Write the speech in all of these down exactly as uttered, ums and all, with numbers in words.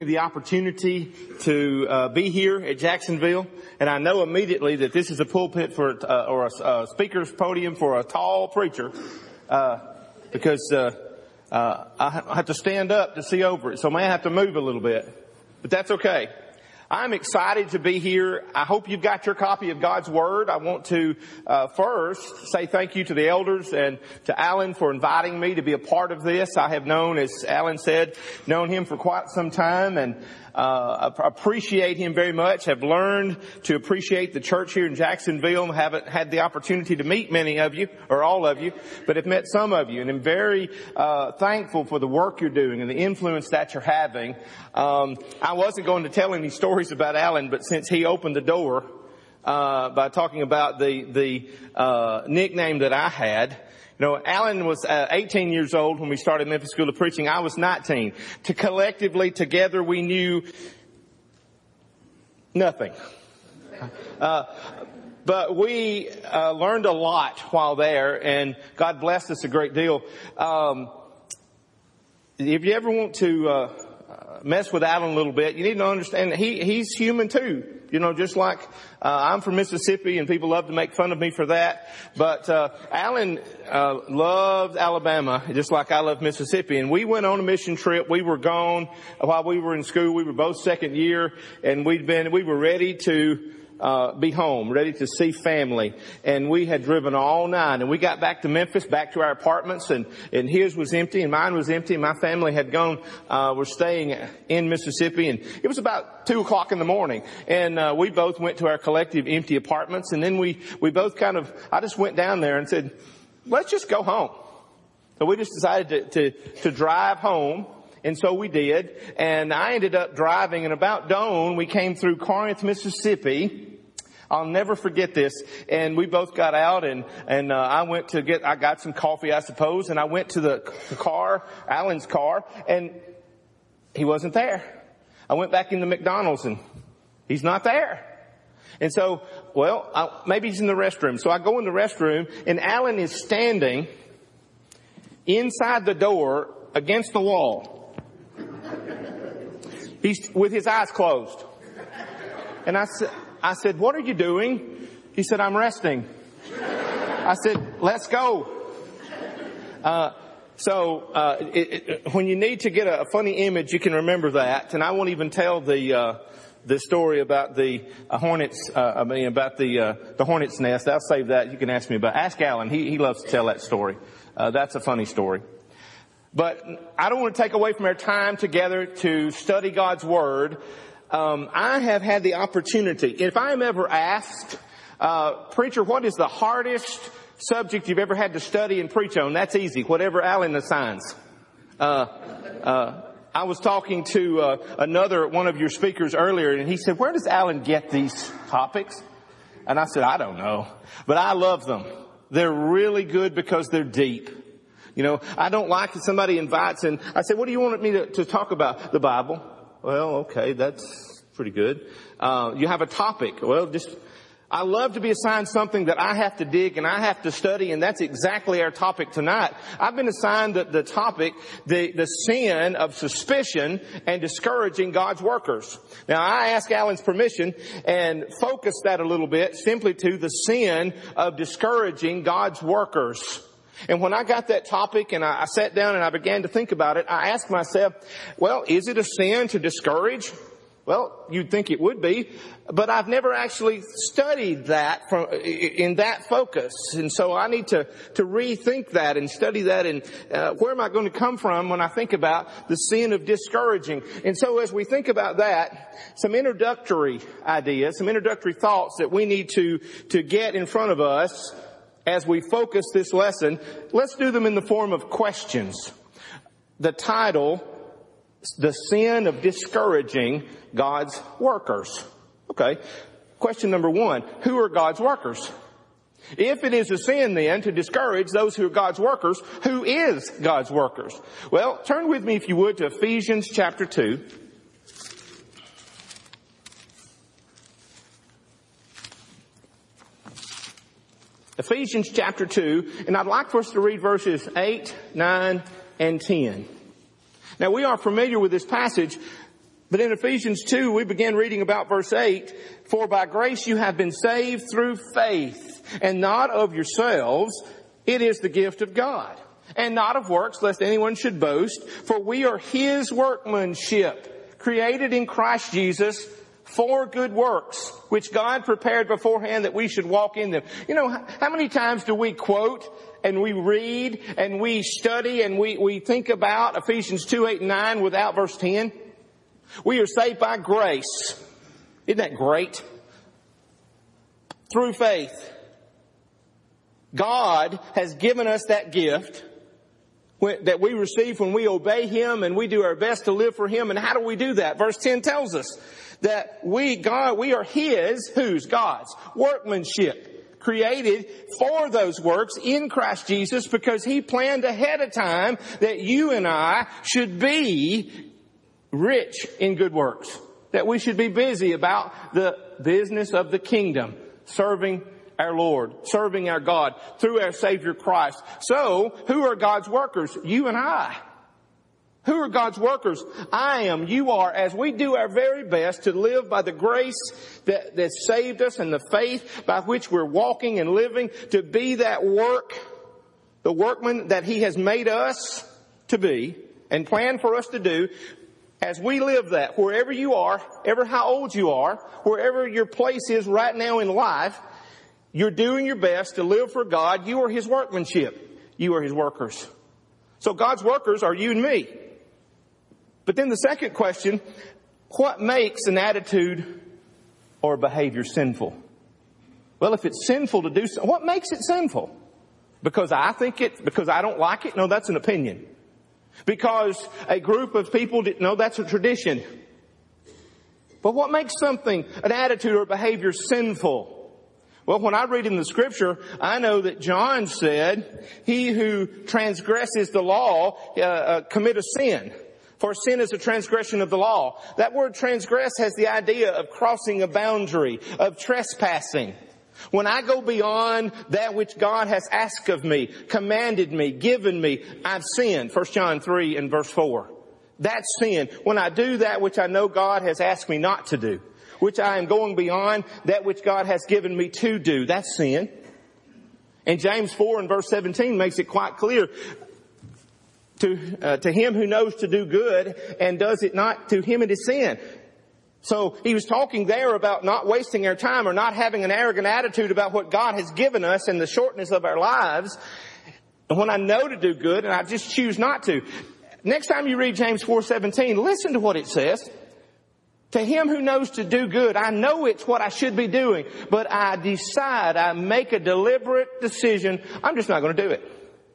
the opportunity to uh, be here at Jacksonville, and I know immediately that this is a pulpit for uh, or a, a speaker's podium for a tall preacher, uh, because uh, uh, I have to stand up to see over it, so I may have to move a little bit, but that's okay. I'm excited to be here. I hope you've got your copy of God's Word. I want to uh, first say thank you to the elders and to Alan for inviting me to be a part of this. I have known, as Alan said, known him for quite some time and uh, appreciate him very much. Have learned to appreciate the church here in Jacksonville. Haven't had the opportunity to meet many of you, or all of you, but have met some of you. And I'm very uh, thankful for the work you're doing and the influence that you're having. Um, I wasn't going to tell any stories about Alan, but since he opened the door uh by talking about the the uh nickname that I had, you know, Alan was uh, eighteen years old when we started Memphis School of Preaching. I was nineteen. To collectively together we knew nothing. Uh But we uh learned a lot while there, and God blessed us a great deal. Um if you ever want to uh mess with Alan a little bit, you need to understand that he, he's human too. You know, just like, uh, I'm from Mississippi and people love to make fun of me for that. But, uh, Alan, uh, loved Alabama just like I love Mississippi. And we went on a mission trip. We were gone while we were in school. We were both second year, and we'd been, we were ready to Uh, be home, ready to see family. And we had driven all night, and we got back to Memphis, back to our apartments, and, and his was empty and mine was empty, and my family had gone, uh, were staying in Mississippi, and it was about two o'clock in the morning. And, uh, we both went to our collective empty apartments, and then we, we both kind of, I just went down there and said, let's just go home. So we just decided to, to, to drive home. And so we did. And I ended up driving, and about dawn, we came through Corinth, Mississippi. I'll never forget this. And we both got out, and, and, uh, I went to get, I got some coffee, I suppose, and I went to the, the car, Alan's car, and he wasn't there. I went back into McDonald's, and he's not there. And so, well, I, maybe he's in the restroom. So I go in the restroom, and Alan is standing inside the door against the wall. He's with his eyes closed. And I said, I said, what are you doing? He said, I'm resting. I said, let's go. Uh, so, uh, it, it, when you need to get a, a funny image, you can remember that. And I won't even tell the, uh, the story about the uh, hornets, uh, I mean, about the, uh, the hornet's nest. I'll save that. You can ask me about, ask Alan. He, he loves to tell that story. Uh, that's a funny story. But I don't want to take away from our time together to study God's Word. Um, I have had the opportunity, if I am ever asked, uh, preacher, what is the hardest subject you've ever had to study and preach on? That's easy, whatever Alan assigns. Uh, uh, I was talking to, uh, another, one of your speakers earlier, and he said, where does Alan get these topics? And I said, I don't know, but I love them. They're really good because they're deep. You know, I don't like if somebody invites, and I say, what do you want me to, to talk about? The Bible. Well, okay, that's pretty good. Uh, you have a topic. Well, just, I love to be assigned something that I have to dig and I have to study, and that's exactly our topic tonight. I've been assigned the, the topic, the, the sin of suspicion and discouraging God's workers. Now, I ask Alan's permission and focus that a little bit simply to the sin of discouraging God's workers. And when I got that topic and I, I sat down and I began to think about it, I asked myself, well, is it a sin to discourage? Well, you'd think it would be, but I've never actually studied that from, in that focus. And so I need to, to rethink that and study that. And uh, where am I going to come from when I think about the sin of discouraging? And so as we think about that, some introductory ideas, some introductory thoughts that we need to, to get in front of us as we focus this lesson, let's do them in the form of questions. The title, The Sin of Discouraging God's Workers. Okay. Question number one, who are God's workers? If it is a sin then to discourage those who are God's workers, who is God's workers? Well, turn with me if you would to Ephesians chapter two. Ephesians chapter two, and I'd like for us to read verses eight, nine, and ten. Now, we are familiar with this passage But in Ephesians two, we begin reading about verse eight. For by grace you have been saved through faith, and not of yourselves. It is the gift of God, and not of works, lest anyone should boast. For we are His workmanship, created in Christ Jesus for good works, which God prepared beforehand that we should walk in them. You know, how many times do we quote and we read and we study and we, we think about Ephesians two, eight, and nine without verse ten? We are saved by grace. Isn't that great? Through faith. God has given us that gift that we receive when we obey Him and we do our best to live for Him. And how do we do that? Verse ten tells us that we, God, we are His, whose? God's workmanship, created for those works in Christ Jesus, because He planned ahead of time that you and I should be rich in good works, that we should be busy about the business of the kingdom, serving our Lord, serving our God through our Savior Christ. So, who are God's workers? You and I. Who are God's workers? I am, you are, as we do our very best to live by the grace that, that saved us and the faith by which we're walking and living, to be that work, the workman that He has made us to be and planned for us to do. As we live that, wherever you are, ever how old you are, wherever your place is right now in life, you're doing your best to live for God. You are His workmanship. You are His workers. So God's workers are you and me. But then the second question, what makes an attitude or behavior sinful? Well, if it's sinful to do so, what makes it sinful? Because I think it, because I don't like it? No, that's an opinion. Because a group of people didn't know, that's a tradition. But what makes something, an attitude or behavior sinful? Well, when I read in the scripture, I know that John said, he who transgresses the law uh, uh, commit a sin. For sin is a transgression of the law. That word transgress has the idea of crossing a boundary, of trespassing. When I go beyond that which God has asked of me, commanded me, given me, I've sinned. First John three and verse four. That's sin. When I do that which I know God has asked me not to do, which I am going beyond that which God has given me to do, that's sin. And James four and verse seventeen makes it quite clear. To, uh, to him who knows to do good and does it not, to him it is sin. So he was talking there about not wasting our time or not having an arrogant attitude about what God has given us and the shortness of our lives. And when I know to do good and I just choose not to. Next time you read James four seventeen, listen to what it says. To him who knows to do good, I know it's what I should be doing, but I decide, I make a deliberate decision, I'm just not going to do it.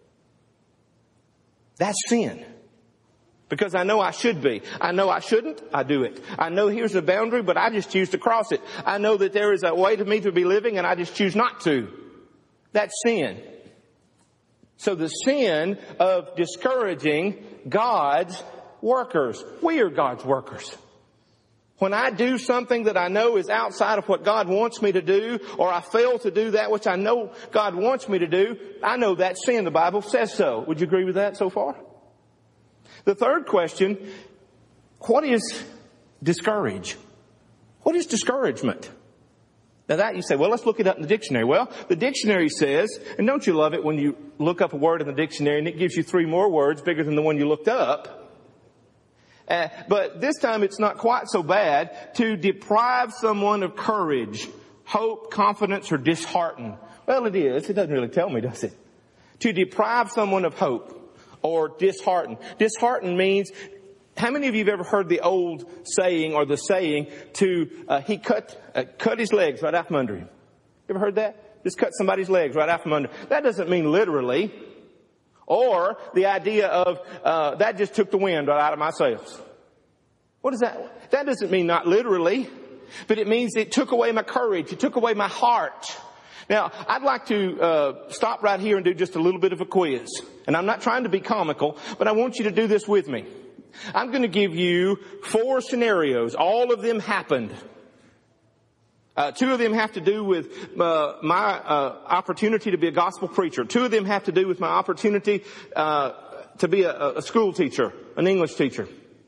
That's sin. Because I know I should be. I know I shouldn't, I do it. I know here's the boundary, but I just choose to cross it. I know that there is a way to me to be living and I just choose not to. That's sin. So the sin of discouraging God's workers. We are God's workers. When I do something that I know is outside of what God wants me to do, or I fail to do that which I know God wants me to do, I know that's sin. The Bible says so. Would you agree with that so far? The third question, what is discourage? What is discouragement? Now that you say, well, let's look it up in the dictionary. Well, the dictionary says, and don't you love it when you look up a word in the dictionary and it gives you three more words bigger than the one you looked up? Uh, but this time it's not quite so bad. To deprive someone of courage, hope, confidence, or dishearten. Well, it is. It doesn't really tell me, does it? To deprive someone of hope or dishearten. Dishearten means, how many of you have ever heard the old saying or the saying to, uh, he cut, uh, cut his legs right out from under him? You ever heard that? Just cut somebody's legs right out from under. That doesn't mean literally. Or the idea of, uh, that just took the wind right out of my sails. What is that? That doesn't mean not literally, but it means it took away my courage. It took away my heart. Now, I'd like to, uh, stop right here and do just a little bit of a quiz. And I'm not trying to be comical, but I want you to do this with me. I'm going to give you four scenarios. All of them happened. Uh, two of them have to do with uh, my uh, opportunity to be a gospel preacher. Two of them have to do with my opportunity uh, to be a, a school teacher, an English teacher.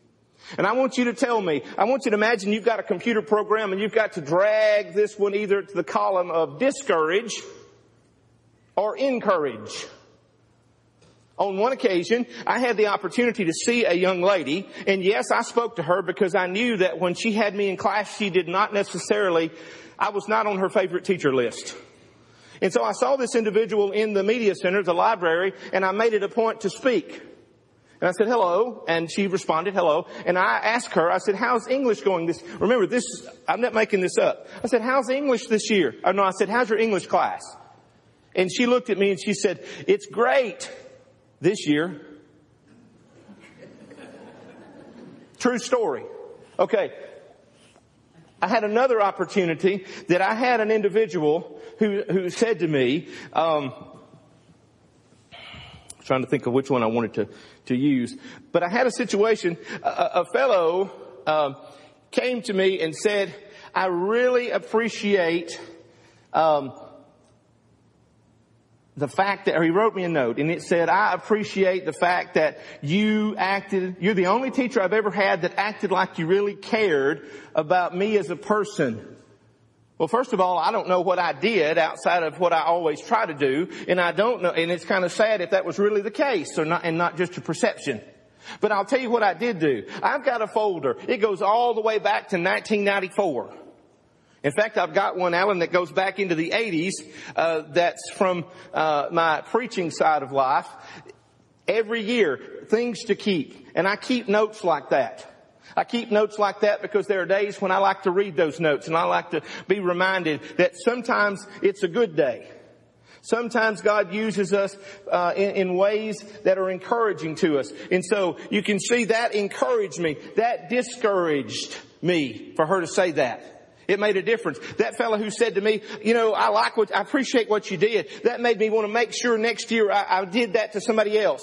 And I want you to tell me, I want you to imagine you've got a computer program and you've got to drag this one either to the column of discourage or encourage. On one occasion, I had the opportunity to see a young lady, and yes, I spoke to her because I knew that when she had me in class, she did not necessarily, I was not on her favorite teacher list. And so I saw this individual in the media center, the library, and I made it a point to speak. And I said, hello, and she responded, hello. And I asked her, I said, how's English going this, remember this, I'm not making this up. I said, how's English this year? Oh no, I said, how's your English class? And she looked at me and she said, it's great. This year. True story. Okay. I had another opportunity that I had an individual who, who said to me, um, I'm trying to think of which one I wanted to, to use, but I had a situation, a, a fellow, um, came to me and said, I really appreciate, um, the fact that, or he wrote me a note and it said, I appreciate the fact that you acted, you're the only teacher I've ever had that acted like you really cared about me as a person. Well, first of all, I don't know what I did outside of what I always try to do. And I don't know, and it's kind of sad if that was really the case or not, and not just a perception. But I'll tell you what I did do. I've got a folder. It goes all the way back to nineteen ninety-four. In fact, I've got one, Alan, that goes back into the eighties, uh, that's from, uh, my preaching side of life. Every year, things to keep. And I keep notes like that. I keep notes like that because there are days when I like to read those notes and I like to be reminded that sometimes it's a good day. Sometimes God uses us, uh, in, in ways that are encouraging to us. And so you can see that encouraged me. That discouraged me for her to say that. It made a difference. That fellow who said to me, you know, I like what, I appreciate what you did. That made me want to make sure next year I, I did that to somebody else.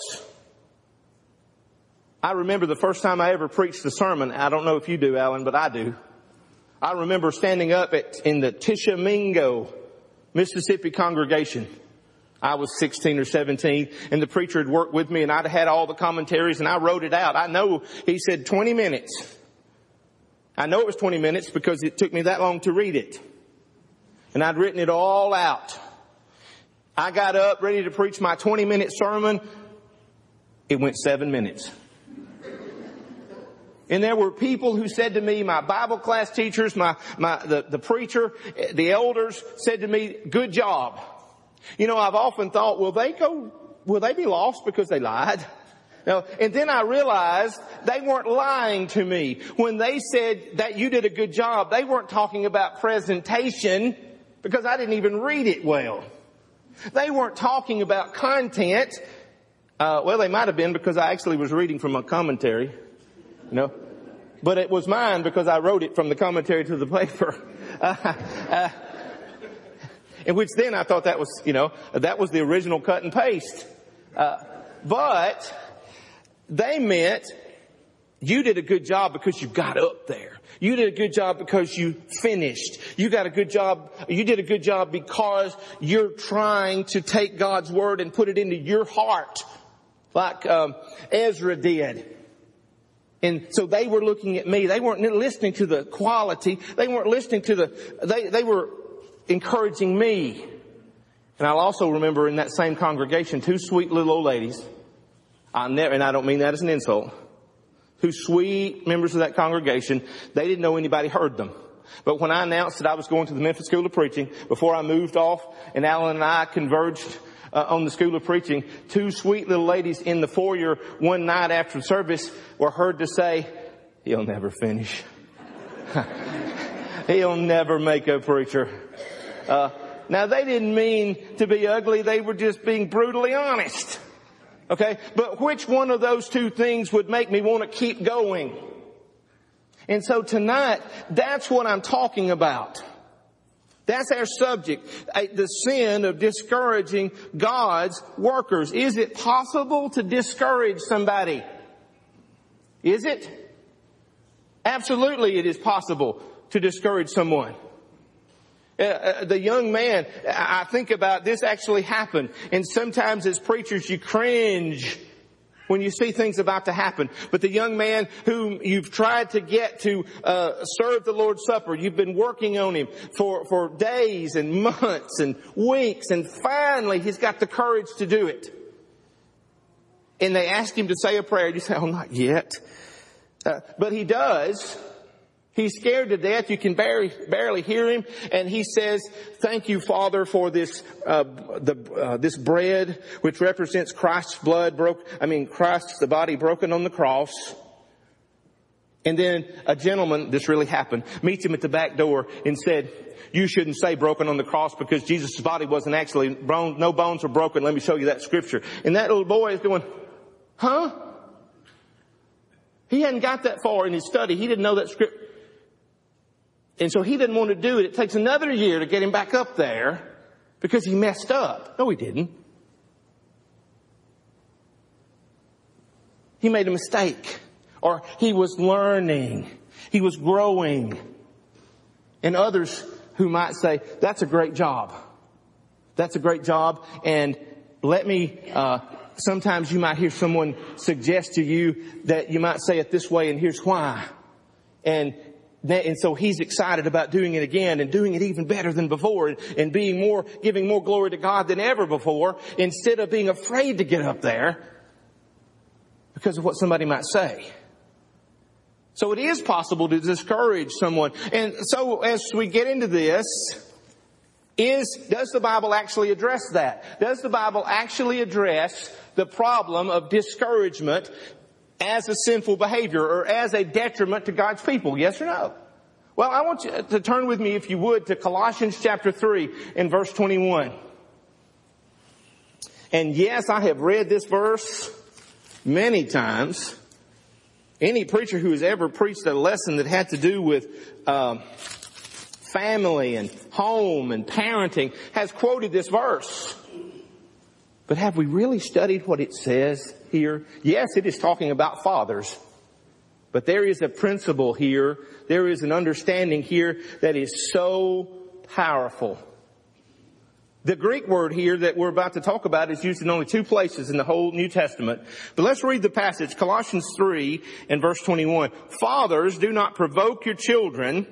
I remember the first time I ever preached a sermon. I don't know if you do, Alan, but I do. I remember standing up at, in the Tishomingo, Mississippi congregation. I was sixteen or seventeen and the preacher had worked with me and I'd had all the commentaries and I wrote it out. I know he said twenty minutes. I know it was twenty minutes because it took me that long to read it. And I'd written it all out. I got up ready to preach my twenty minute sermon. It went seven minutes. And there were people who said to me, my Bible class teachers, my, my, the, the preacher, the elders said to me, good job. You know, I've often thought, will they go, will they be lost because they lied? Now, and then I realized they weren't lying to me. When they said that you did a good job, they weren't talking about presentation because I didn't even read it well. They weren't talking about content. Uh, well, they might have been because I actually was reading from a commentary, you know. But it was mine because I wrote it from the commentary to the paper. Uh, uh, in which then I thought that was, you know, that was the original cut and paste. Uh, but they meant you did a good job because you got up there. You did a good job because you finished. You got a good job. You did a good job because you're trying to take God's word and put it into your heart like um, Ezra did. And so they were looking at me. They weren't listening to the quality. They weren't listening to the, they, they were encouraging me. And I'll also remember in that same congregation, two sweet little old ladies. I never, and I don't mean that as an insult. Two sweet members of that congregation. They didn't know anybody heard them. But when I announced that I was going to the Memphis School of Preaching, before I moved off and Alan and I converged uh, on the School of Preaching, two sweet little ladies in the foyer one night after the service were heard to say, "He'll never finish. He'll never make a preacher." Uh, now they didn't mean to be ugly. They were just being brutally honest. Okay. But which one of those two things would make me want to keep going? And so tonight, that's what I'm talking about. That's our subject. The sin of discouraging God's workers. Is it possible to discourage somebody? Is it? Absolutely it is possible to discourage someone. Uh, uh, the young man, I think about this actually happened. And sometimes as preachers you cringe when you see things about to happen. But the young man whom you've tried to get to uh, serve the Lord's Supper, you've been working on him for, for days and months and weeks, and finally he's got the courage to do it. And they ask him to say a prayer. You say, oh, not yet. Uh, but he does. He's scared to death. You can barely, barely hear him. And he says, thank you, Father, for this, uh, the, uh, this bread, which represents Christ's blood broke, I mean, Christ's, the body broken on the cross. And then a gentleman, this really happened, meets him at the back door and said, you shouldn't say broken on the cross because Jesus' body wasn't actually, bone, no bones were broken. Let me show you that scripture. And that little boy is going, huh? He hadn't got that far in his study. He didn't know that script. And so he didn't want to do it. It takes another year to get him back up there because he messed up. No, he didn't. He made a mistake, or he was learning. He was growing. And others who might say, that's a great job. That's a great job. And let me, uh, sometimes you might hear someone suggest to you that you might say it this way, and here's why. And And so he's excited about doing it again and doing it even better than before, and being more, giving more glory to God than ever before, instead of being afraid to get up there because of what somebody might say. So it is possible to discourage someone. And so as we get into this, is, does the Bible actually address that? Does the Bible actually address the problem of discouragement as a sinful behavior or as a detriment to God's people? Yes or no? Well, I want you to turn with me, if you would, to Colossians chapter three and verse twenty-one. And yes, I have read this verse many times. Any preacher who has ever preached a lesson that had to do with um, family and home and parenting has quoted this verse. But have we really studied what it says here? Yes, it is talking about fathers. But there is a principle here. There is an understanding here that is so powerful. The Greek word here that we're about to talk about is used in only two places in the whole New Testament. But let's read the passage, Colossians three and verse twenty-one. Fathers, do not provoke your children.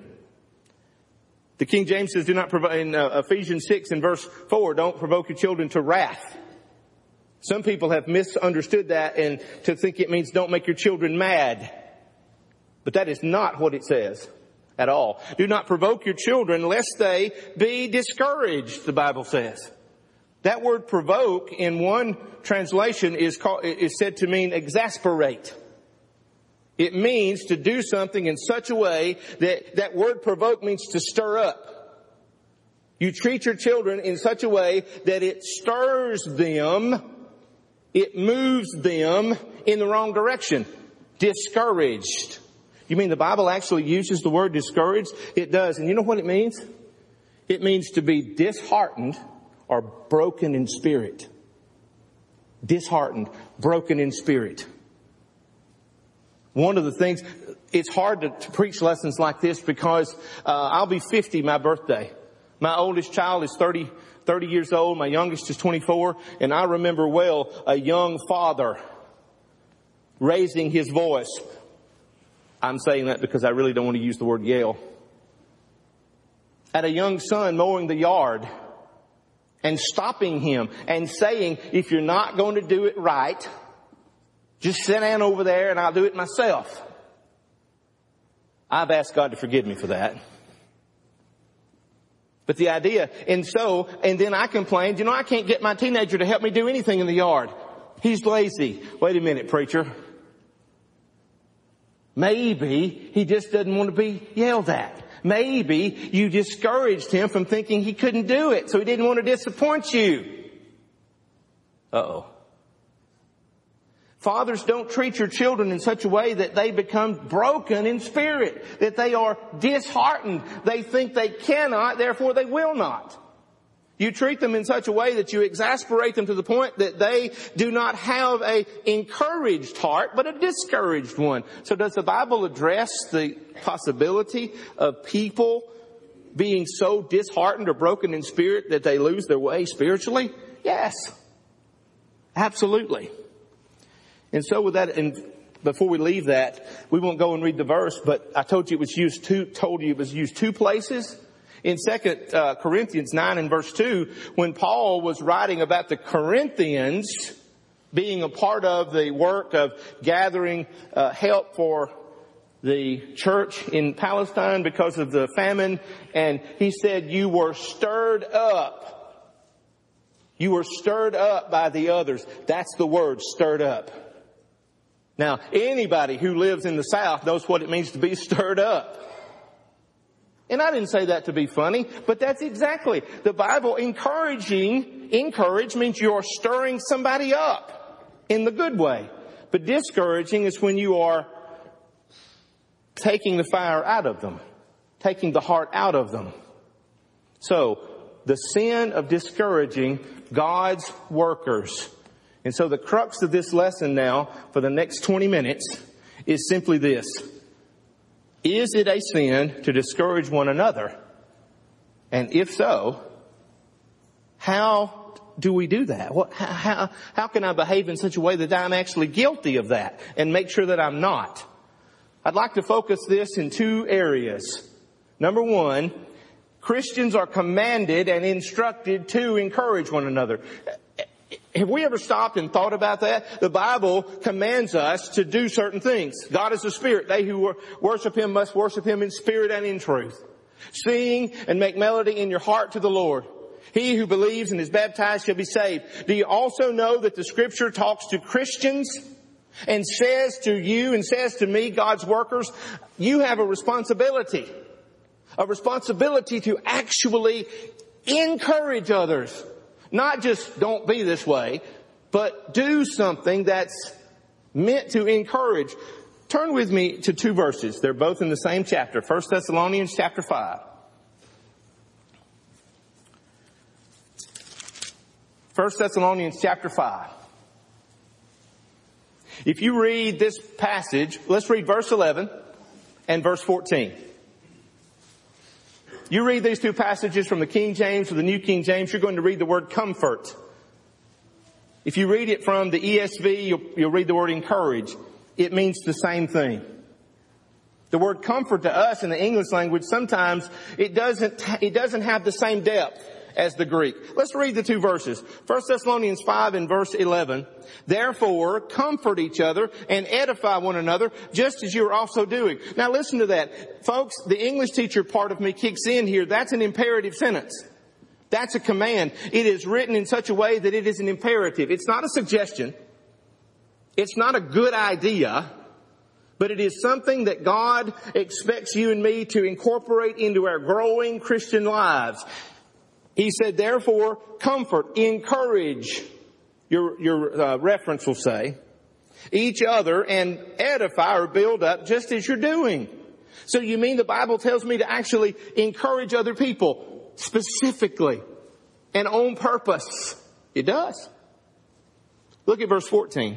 The King James says, do not provoke, in uh, Ephesians six and verse four, don't provoke your children to wrath. Some people have misunderstood that and to think it means don't make your children mad. But that is not what it says at all. Do not provoke your children lest they be discouraged, the Bible says. That word provoke in one translation is called, is said to mean exasperate. It means to do something in such a way that that word provoke means to stir up. You treat your children in such a way that it stirs them. It moves them in the wrong direction. Discouraged. You mean the Bible actually uses the word discouraged? It does. And you know what it means? It means to be disheartened or broken in spirit. Disheartened, broken in spirit. One of the things, it's hard to, to preach lessons like this because uh, I'll be fifty my birthday. My oldest child is thirty, thirty years old. My youngest is twenty-four. And I remember well a young father raising his voice. I'm saying that because I really don't want to use the word yell. At a young son mowing the yard and stopping him and saying, if you're not going to do it right, just sit down over there and I'll do it myself. I've asked God to forgive me for that. But the idea, and so, and then I complained, you know, I can't get my teenager to help me do anything in the yard. He's lazy. Wait a minute, preacher. Maybe he just doesn't want to be yelled at. Maybe you discouraged him from thinking he couldn't do it, so he didn't want to disappoint you. Uh-oh. Fathers, don't treat your children in such a way that they become broken in spirit, that they are disheartened. They think they cannot, therefore they will not. You treat them in such a way that you exasperate them to the point that they do not have a encouraged heart, but a discouraged one. So does the Bible address the possibility of people being so disheartened or broken in spirit that they lose their way spiritually? Yes. Absolutely. And so with that, and before we leave that, we won't go and read the verse, but I told you it was used two, told you it was used two places. In Second uh, Corinthians nine and verse two, when Paul was writing about the Corinthians being a part of the work of gathering uh, help for the church in Palestine because of the famine, and he said, you were stirred up. You were stirred up by the others. That's the word, stirred up. Now, anybody who lives in the South knows what it means to be stirred up. And I didn't say that to be funny, but that's exactly the Bible. Encouraging, encourage means you're stirring somebody up in the good way. But discouraging is when you are taking the fire out of them, taking the heart out of them. So, the sin of discouraging God's workers. And so the crux of this lesson now, for the next twenty minutes, is simply this. Is it a sin to discourage one another? And if so, how do we do that? What, how, how can I behave in such a way that I'm actually guilty of that and make sure that I'm not? I'd like to focus this in two areas. Number one, Christians are commanded and instructed to encourage one another. Have we ever stopped and thought about that? The Bible commands us to do certain things. God is a spirit. They who worship Him must worship Him in spirit and in truth. Sing and make melody in your heart to the Lord. He who believes and is baptized shall be saved. Do you also know that the Scripture talks to Christians and says to you and says to me, God's workers, you have a responsibility. A responsibility to actually encourage others. Not just don't be this way, but do something that's meant to encourage. Turn with me to two verses. They're both in the same chapter. First Thessalonians chapter five. First Thessalonians chapter five. If you read this passage, let's read verse eleven and verse fourteen. You read these two passages from the King James or the New King James, you're going to read the word comfort. If you read it from the E S V, you'll, you'll read the word encourage. It means the same thing. The word comfort to us in the English language, sometimes it doesn't, it doesn't have the same depth as the Greek. Let's read the two verses. First Thessalonians five and verse eleven. Therefore, comfort each other and edify one another, just as you are also doing. Now listen to that. Folks, the English teacher part of me kicks in here. That's an imperative sentence. That's a command. It is written in such a way that it is an imperative. It's not a suggestion. It's not a good idea. But it is something that God expects you and me to incorporate into our growing Christian lives. He said, therefore, comfort, encourage, your, your uh, reference will say, each other and edify or build up just as you're doing. So you mean the Bible tells me to actually encourage other people specifically and on purpose? It does. Look at verse fourteen.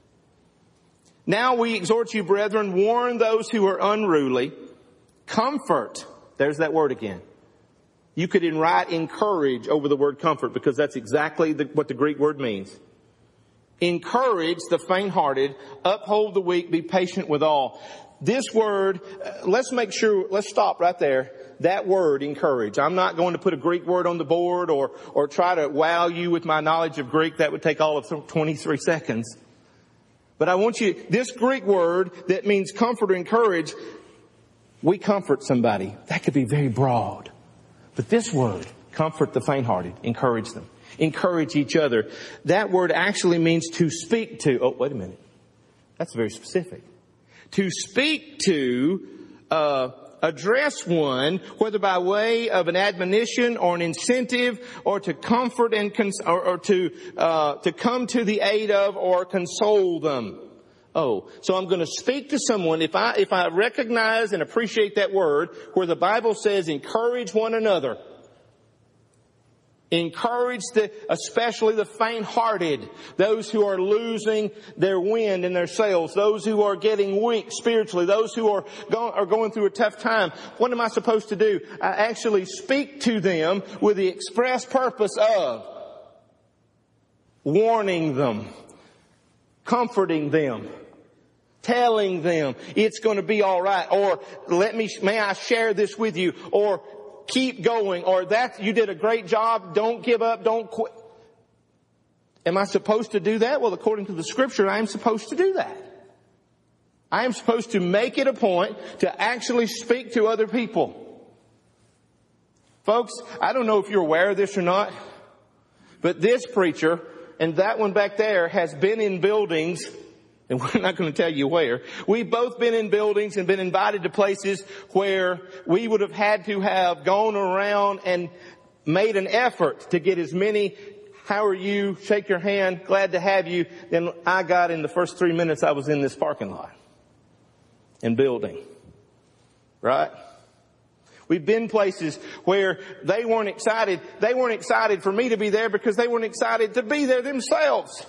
Now we exhort you, brethren, warn those who are unruly, comfort. There's that word again. You could write encourage over the word comfort because that's exactly the, what the Greek word means. Encourage the faint-hearted, uphold the weak, be patient with all. This word, uh, let's make sure, let's stop right there. That word, encourage. I'm not going to put a Greek word on the board or, or try to wow you with my knowledge of Greek. That would take all of twenty-three seconds. But I want you, this Greek word that means comfort or encourage, we comfort somebody. That could be very broad. But this word, comfort the faint-hearted, encourage them. Encourage each other. That word actually means to speak to. Oh, wait a minute. That's very specific. To speak to, uh, address one, whether by way of an admonition or an incentive, or to comfort and cons- or, or to uh, to come to the aid of or console them. Oh, so I'm going to speak to someone. If I if I recognize and appreciate that word, where the Bible says, encourage one another. Encourage the, especially the faint-hearted, those who are losing their wind in their sails, those who are getting weak spiritually, those who are going, are going through a tough time. What am I supposed to do? I actually speak to them with the express purpose of warning them, comforting them, telling them it's going to be all right, or let me, may I share this with you, or keep going, or that you did a great job, don't give up, don't quit. Am I supposed to do that? Well, according to the Scripture, I am supposed to do that. I am supposed to make it a point to actually speak to other people. Folks, I don't know if you're aware of this or not, but this preacher and that one back there has been in buildings, and we're not going to tell you where. We've both been in buildings and been invited to places where we would have had to have gone around and made an effort to get as many, how are you, shake your hand, glad to have you, than I got in the first three minutes I was in this parking lot and building. Right? We've been places where they weren't excited. They weren't excited for me to be there because they weren't excited to be there themselves.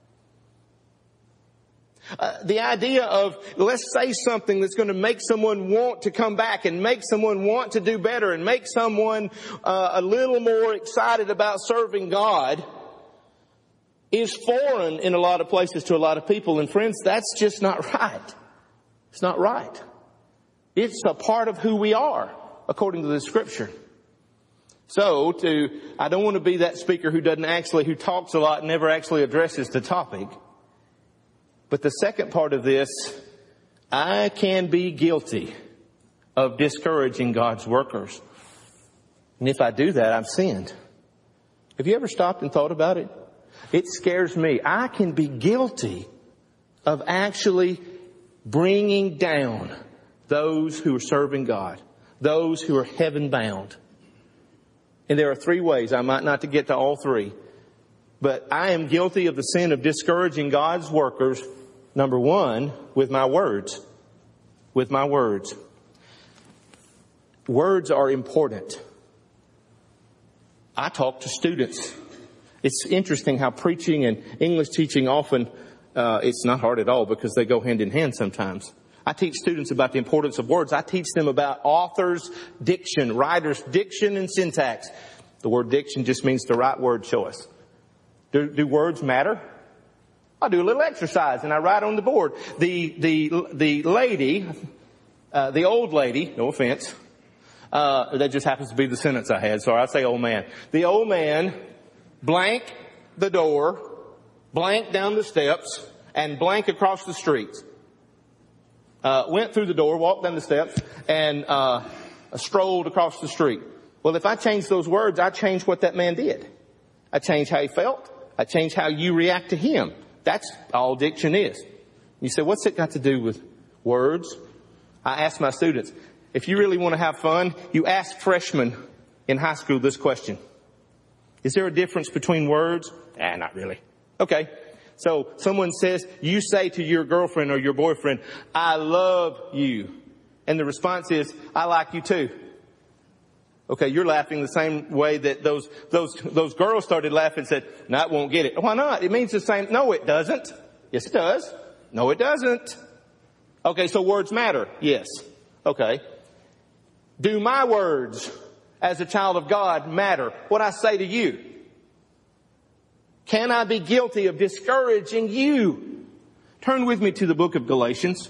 Uh, the idea of let's say something that's going to make someone want to come back and make someone want to do better and make someone uh, a little more excited about serving God is foreign in a lot of places to a lot of people. And friends, that's just not right. It's not right. It's a part of who we are, according to the Scripture. So, to, I don't want to be that speaker who doesn't actually, who talks a lot and never actually addresses the topic. But the second part of this, I can be guilty of discouraging God's workers. And if I do that, I've sinned. Have you ever stopped and thought about it? It scares me. I can be guilty of actually bringing down those who are serving God, those who are heaven bound. And there are three ways. I might not to get to all three. But I am guilty of the sin of discouraging God's workers, number one, with my words. With my words. Words are important. I talk to students. It's interesting how preaching and English teaching often, uh, it's not hard at all because they go hand in hand sometimes. I teach students about the importance of words. I teach them about authors' diction, writers' diction and syntax. The word diction just means the right word choice. Do, do words matter? I do a little exercise and I write on the board. The, the, the lady, uh, the old lady, no offense, uh, that just happens to be the sentence I had, so I say old man. The old man blank the door, blank down the steps, and blank across the street. Uh, went through the door, walked down the steps, and uh, strolled across the street. Well, if I change those words, I change what that man did. I change how he felt. I change how you react to him. That's all diction is. You say, what's it got to do with words? I ask my students, if you really want to have fun, you ask freshmen in high school this question. Is there a difference between words? Ah, not really. Okay. So someone says, you say to your girlfriend or your boyfriend, I love you. And the response is, I like you too. Okay, you're laughing the same way that those, those, those girls started laughing and said, no, I won't get it. Why not? It means the same. No, it doesn't. Yes, it does. No, it doesn't. Okay, so words matter. Yes. Okay. Do my words as a child of God matter? What I say to you? Can I be guilty of discouraging you? Turn with me to the book of Galatians.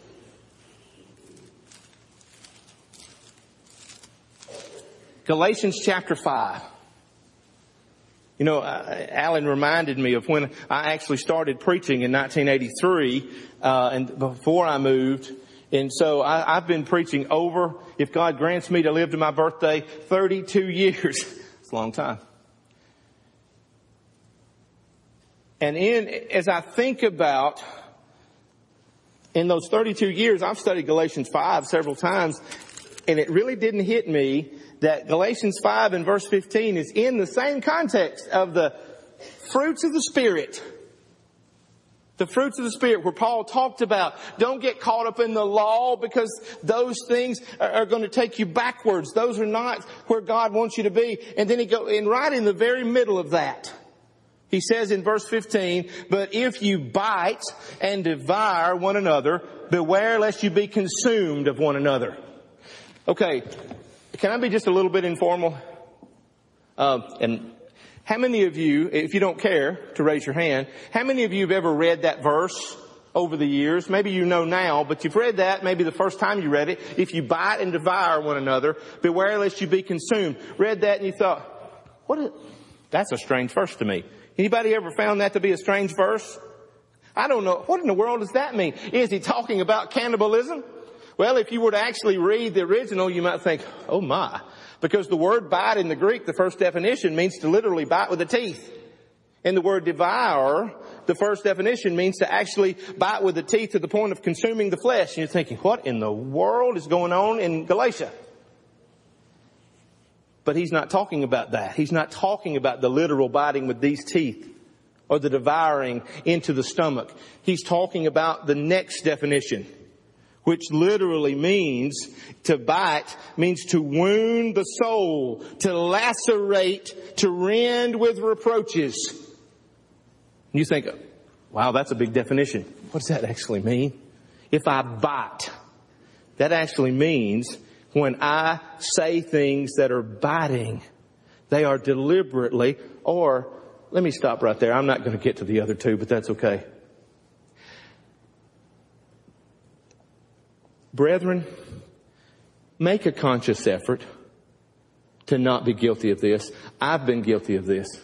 Galatians chapter five. You know, uh, Alan reminded me of when I actually started preaching in nineteen eighty-three, uh, and before I moved. And so I, I've been preaching over, if God grants me to live to my birthday, thirty-two years. It's a long time. And in, as I think about, in those thirty-two years, I've studied Galatians five several times, and it really didn't hit me that Galatians five and verse fifteen is in the same context of the fruits of the Spirit. The fruits of the Spirit, where Paul talked about, don't get caught up in the law because those things are, are going to take you backwards. Those are not where God wants you to be. And then he go, and right in the very middle of that, he says in verse fifteen, but if you bite and devour one another, beware lest you be consumed of one another. Okay, can I be just a little bit informal? Uh, and How many of you, if you don't care to raise your hand, how many of you have ever read that verse over the years? Maybe you know now, but you've read that maybe the first time you read it. If you bite and devour one another, beware lest you be consumed. Read that and you thought, what is, that's a strange verse to me. Anybody ever found that to be a strange verse? I don't know. What in the world does that mean? Is he talking about cannibalism? Well, if you were to actually read the original, you might think, oh my. Because the word bite in the Greek, the first definition, means to literally bite with the teeth. And the word devour, the first definition, means to actually bite with the teeth to the point of consuming the flesh. And you're thinking, what in the world is going on in Galatia? But he's not talking about that. He's not talking about the literal biting with these teeth or the devouring into the stomach. He's talking about the next definition, which literally means to bite, means to wound the soul, to lacerate, to rend with reproaches. And you think, wow, that's a big definition. What does that actually mean? If I bite, that actually means when I say things that are biting, they are deliberately, or let me stop right there. I'm not going to get to the other two, but that's okay. Brethren, make a conscious effort to not be guilty of this. I've been guilty of this.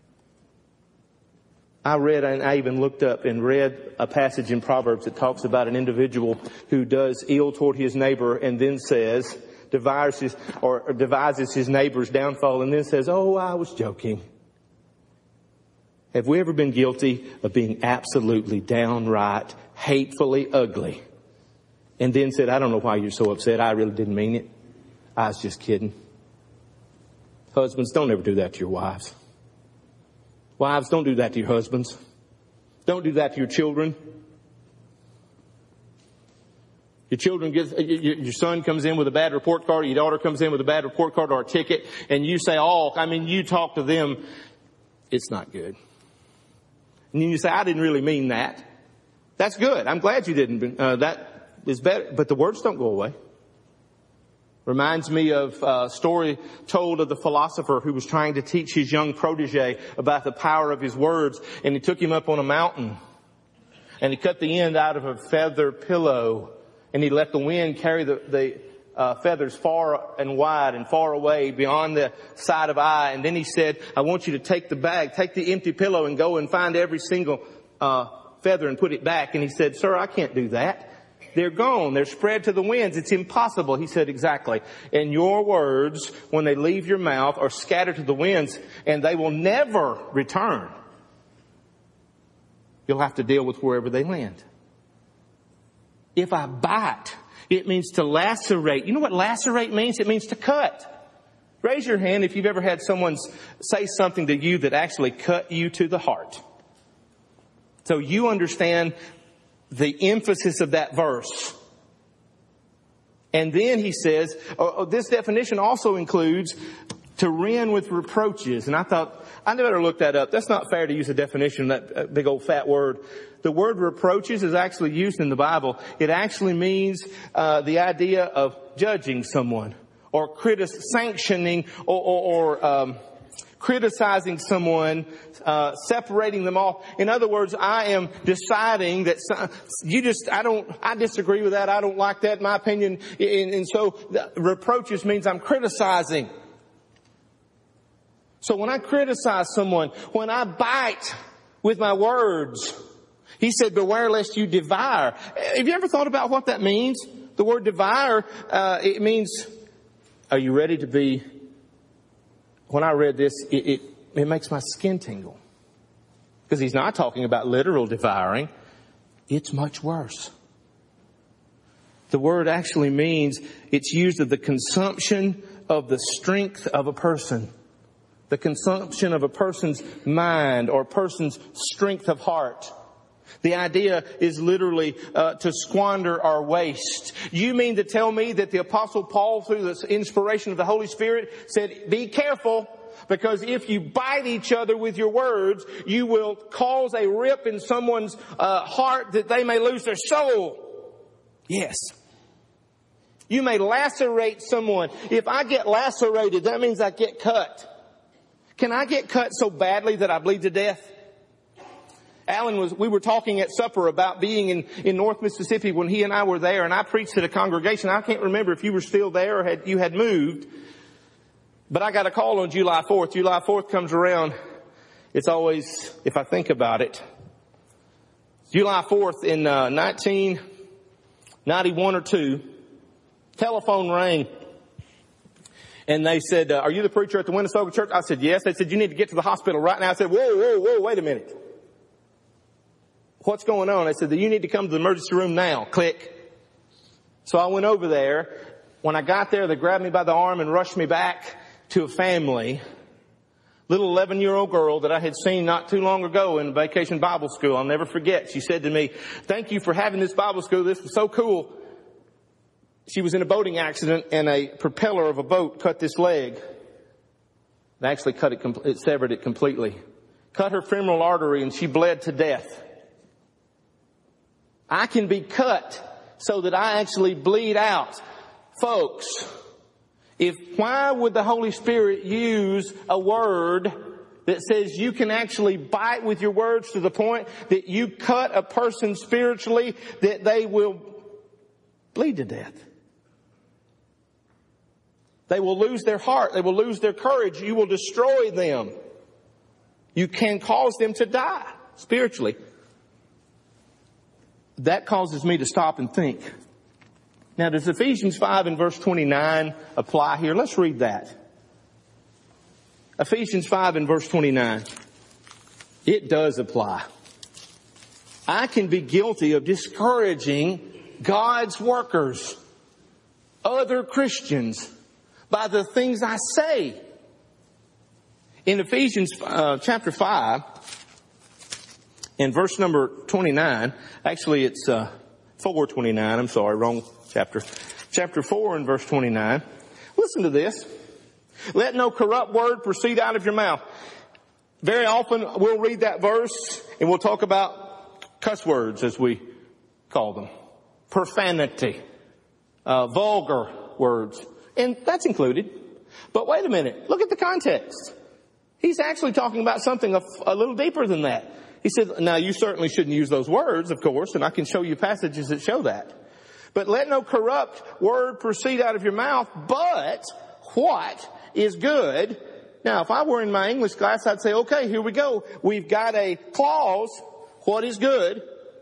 I read and I even looked up and read a passage in Proverbs that talks about an individual who does ill toward his neighbor and then says, devises or, or devises his neighbor's downfall and then says, oh, I was joking. Have we ever been guilty of being absolutely downright, hatefully ugly? And then said, I don't know why you're so upset. I really didn't mean it. I was just kidding. Husbands, don't ever do that to your wives. Wives, don't do that to your husbands. Don't do that to your children. Your children get, your son comes in with a bad report card, or your daughter comes in with a bad report card or a ticket, and you say, oh, I mean, you talk to them. It's not good. And then you say, I didn't really mean that. That's good. I'm glad you didn't. Uh, that is better. But the words don't go away. Reminds me of a story told of the philosopher who was trying to teach his young protege about the power of his words. And he took him up on a mountain. And he cut the end out of a feather pillow. And he let the wind carry the, the uh, feathers far and wide and far away beyond the sight of eye. And then he said, I want you to take the bag, take the empty pillow and go and find every single uh feather and put it back. And he said, sir, I can't do that. They're gone. They're spread to the winds. It's impossible. He said, exactly. And your words, when they leave your mouth, are scattered to the winds and they will never return. You'll have to deal with wherever they land. If I bite, it means to lacerate. You know what lacerate means? It means to cut. Raise your hand if you've ever had someone say something to you that actually cut you to the heart. So you understand the emphasis of that verse. And then he says, oh, this definition also includes to rend with reproaches. And I thought, I better look that up. That's not fair to use a definition of that big old fat word. The word reproaches is actually used in the Bible. It actually means uh, the idea of judging someone or critic sanctioning or, or, or um, criticizing someone, uh, separating them off. In other words, I am deciding that some, you just, I don't, I disagree with that. I don't like that, in my opinion. And, and so the reproaches means I'm criticizing. So when I criticize someone, when I bite with my words, he said, beware lest you devour. Have you ever thought about what that means? The word devour, uh, it means, are you ready to be? When I read this, it, it, it makes my skin tingle. Because he's not talking about literal devouring. It's much worse. The word actually means it's used of the consumption of the strength of a person. The consumption of a person's mind or person's strength of heart. The idea is literally uh, to squander or waste. You mean to tell me that the Apostle Paul, through the inspiration of the Holy Spirit, said, be careful, because if you bite each other with your words, you will cause a rip in someone's uh, heart that they may lose their soul. Yes. You may lacerate someone. If I get lacerated, that means I get cut. Can I get cut so badly that I bleed to death? Alan was, we were talking at supper about being in, in North Mississippi when he and I were there, and I preached at a congregation. I can't remember if you were still there or had, you had moved, but I got a call on July fourth. July fourth comes around. It's always, if I think about it, July fourth in uh, nineteen ninety-one or two, telephone rang. And they said, uh, are you the preacher at the Winnesoga church? I said, yes. They said, you need to get to the hospital right now. I said, whoa, whoa, whoa, wait a minute. What's going on? They said, you need to come to the emergency room now. Click. So I went over there. When I got there, they grabbed me by the arm and rushed me back to a family. Little eleven-year-old girl that I had seen not too long ago in Vacation Bible School. I'll never forget. She said to me, thank you for having this Bible school. This was so cool. She was in a boating accident and a propeller of a boat cut this leg. It actually cut it, it severed it completely. Cut her femoral artery and she bled to death. I can be cut so that I actually bleed out. Folks, if why would the Holy Spirit use a word that says you can actually bite with your words to the point that you cut a person spiritually that they will bleed to death? They will lose their heart. They will lose their courage. You will destroy them. You can cause them to die spiritually. That causes me to stop and think. Now, does Ephesians five and verse twenty-nine apply here? Let's read that. Ephesians five and verse twenty-nine. It does apply. I can be guilty of discouraging God's workers, other Christians, by the things I say. In Ephesians uh, chapter five, in verse number twenty-nine, actually it's uh, four twenty-nine, I'm sorry, wrong chapter. Chapter four and verse twenty-nine. Listen to this. Let no corrupt word proceed out of your mouth. Very often we'll read that verse and we'll talk about cuss words, as we call them. Profanity. Uh, vulgar words. And that's included. But wait a minute. Look at the context. He's actually talking about something a, a little deeper than that. He said, now you certainly shouldn't use those words, of course, and I can show you passages that show that. But let no corrupt word proceed out of your mouth, but what is good. Now, if I were in my English class, I'd say, okay, here we go. We've got a clause. What is good?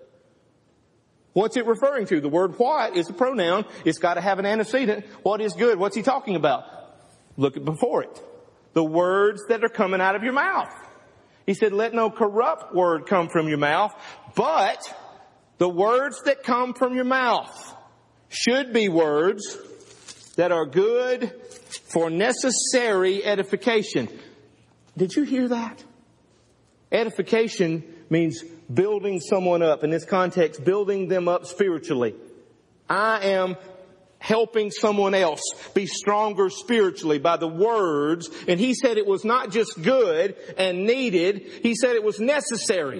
What's it referring to? The word what is a pronoun. It's got to have an antecedent. What is good? What's he talking about? Look at before it. The words that are coming out of your mouth. He said, let no corrupt word come from your mouth, but the words that come from your mouth should be words that are good for necessary edification. Did you hear that? Edification means building someone up. In this context, building them up spiritually. I am helping someone else be stronger spiritually by the words. And he said it was not just good and needed. He said it was necessary.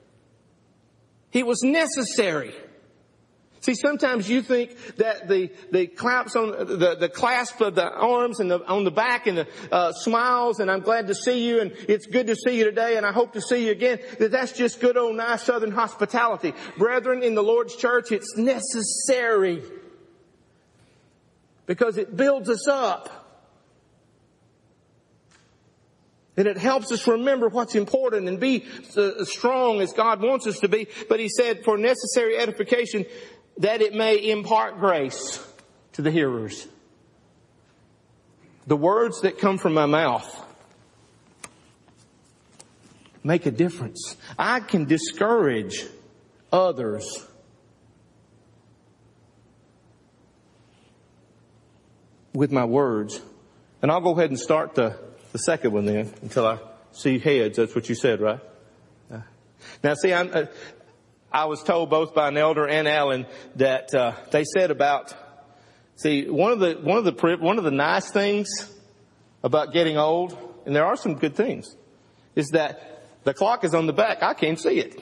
It was necessary. See, sometimes you think that the, the claps on the, the clasp of the arms and the, on the back and the uh, smiles and I'm glad to see you and it's good to see you today and I hope to see you again, that that's just good old nice Southern hospitality. Brethren, in the Lord's church, it's necessary because it builds us up. And it helps us remember what's important and be uh, strong as God wants us to be. But he said, for necessary edification, that it may impart grace to the hearers. The words that come from my mouth make a difference. I can discourage others with my words. And I'll go ahead and start the, the second one then until I see heads. That's what you said, right? Uh, now see, I'm... Uh, I was told both by an elder and Alan that uh, they said about, see, one of the one of the one of the nice things about getting old, and there are some good things, is that the clock is on the back. I can't see it,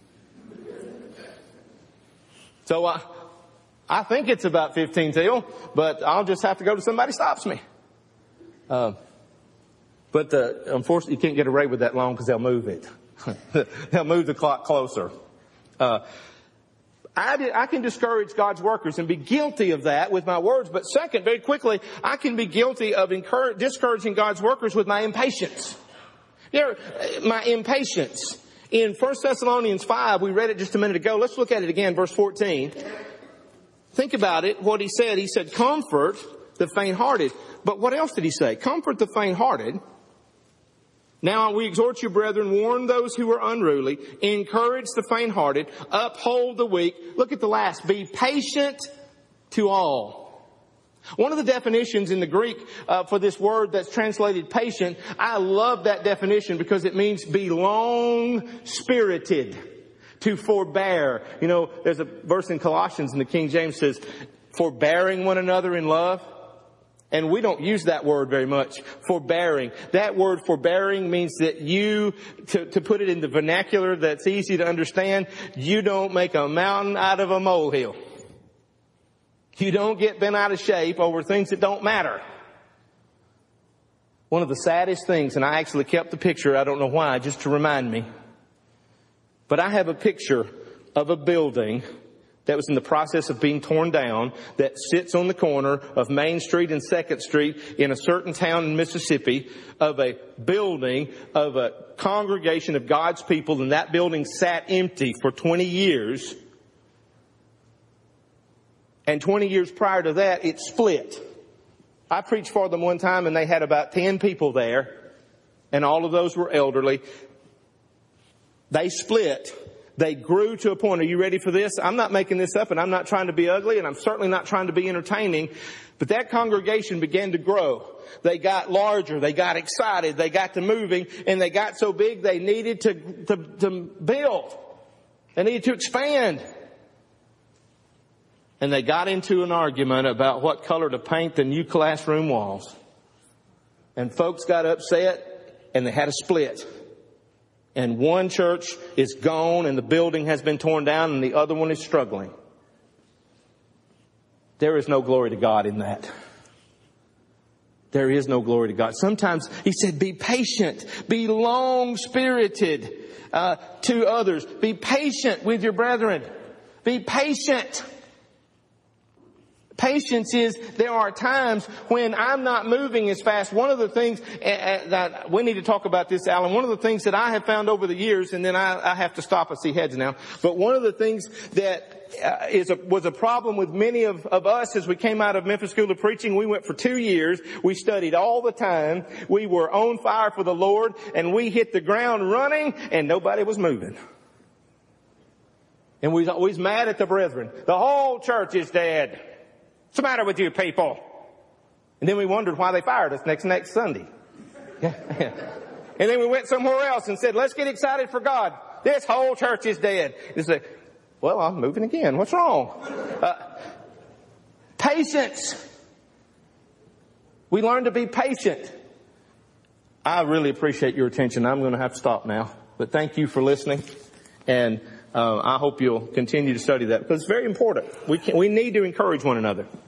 so I I think it's about fifteen till, but I'll just have to go to somebody stops me. Uh, But uh, unfortunately, you can't get away with that long because they'll move it. They'll move the clock closer. Uh, I, did, I can discourage God's workers and be guilty of that with my words. But second, very quickly, I can be guilty of encourage, discouraging God's workers with my impatience. You know, my impatience. In First Thessalonians five, we read it just a minute ago. Let's look at it again, verse fourteen. Think about it, what he said. He said, comfort the faint-hearted. But what else did he say? Comfort the faint-hearted. Now we exhort you, brethren, warn those who are unruly, encourage the faint-hearted, uphold the weak. Look at the last. Be patient to all. One of the definitions in the Greek uh, for this word that's translated patient, I love that definition because it means be long-spirited, to forbear. You know, there's a verse in Colossians in the King James says, forbearing one another in love. And we don't use that word very much, forbearing. That word forbearing means that you, to, to put it in the vernacular that's easy to understand, you don't make a mountain out of a molehill. You don't get bent out of shape over things that don't matter. One of the saddest things, and I actually kept the picture, I don't know why, just to remind me. But I have a picture of a building that was in the process of being torn down that sits on the corner of Main Street and Second Street in a certain town in Mississippi, of a building of a congregation of God's people, and that building sat empty for twenty years. And twenty years prior to that, it split. I preached for them one time and they had about ten people there, and all of those were elderly. They split. They grew to a point. Are you ready for this? I'm not making this up, and I'm not trying to be ugly, and I'm certainly not trying to be entertaining. But that congregation began to grow. They got larger. They got excited. They got to moving, and they got so big they needed to, to, to build. They needed to expand. And they got into an argument about what color to paint the new classroom walls. And folks got upset, and they had a split. And one church is gone and the building has been torn down and the other one is struggling. There is no glory to God in that. There is no glory to God. Sometimes he said, be patient, be long-spirited uh, to others. Be patient with your brethren. Be patient. Patience is, there are times when I'm not moving as fast. One of the things uh, that we need to talk about this, Alan, one of the things that I have found over the years, and then I, I have to stop and see heads now, but one of the things that uh, is a, was a problem with many of, of us as we came out of Memphis School of Preaching, we went for two years. We studied all the time. We were on fire for the Lord, and we hit the ground running, and nobody was moving. And we was always mad at the brethren. The whole church is dead. What's the matter with you people? And then we wondered why they fired us next next Sunday. And then we went somewhere else and said, let's get excited for God. This whole church is dead. You say, well, I'm moving again. What's wrong? Uh, patience. We learn to be patient. I really appreciate your attention. I'm going to have to stop now. But thank you for listening. And uh, I hope you'll continue to study that because it's very important. We can, we need to encourage one another.